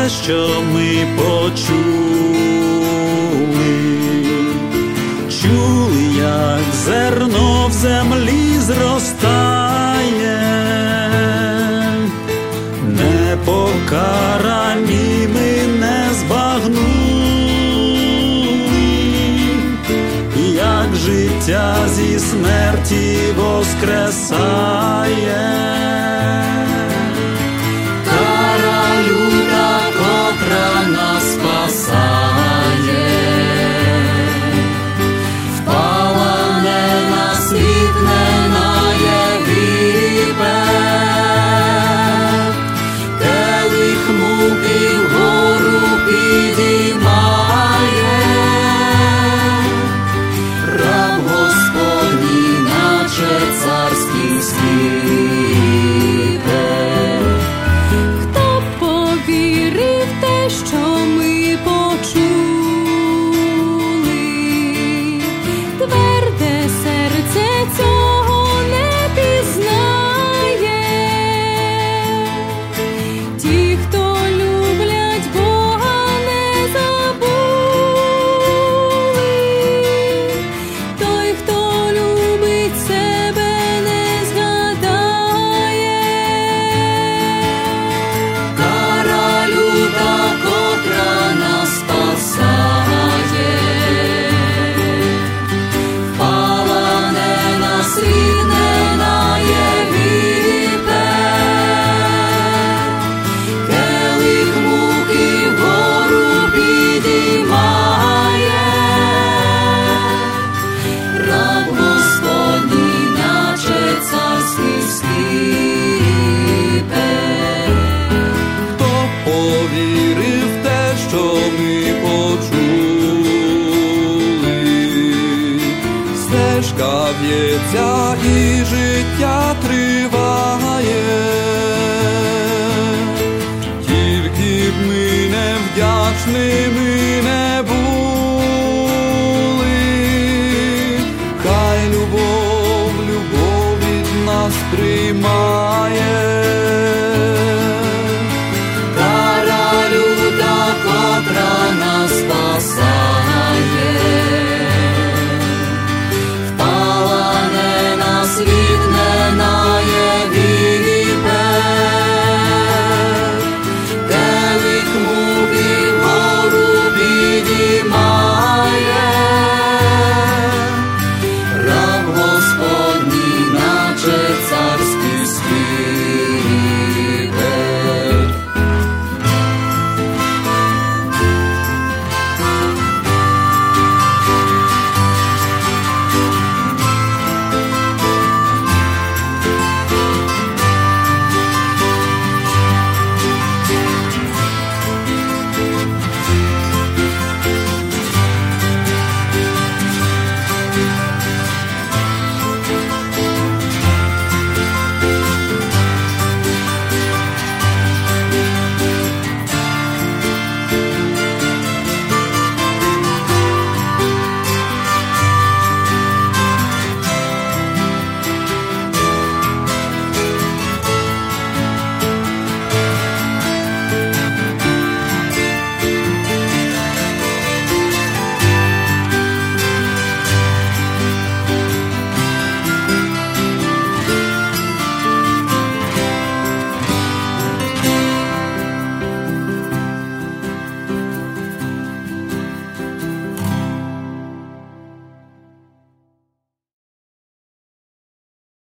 те, що ми почули. Чули, як зерно в землі зростає, непокарані ми не збагнули, як життя зі смерті воскресає. Кара люта, котра нас спасає, впала не на світ, не на Єгипет, келих муки вгору підіймає, раб Господній, наче царський співе. Хто б повірив те, що ми почули, тверде серце цього не пізнає. Ті, хто люблять Бога, не забули, той, хто любить себе, не згадає. Кара люта, котра нас спасає, впала не на світ, не на Єгипет, келих муки вгору підіймає, раб Господній, наче царський співе. Хто повірив те, що ми почули, стежка в'ється і життя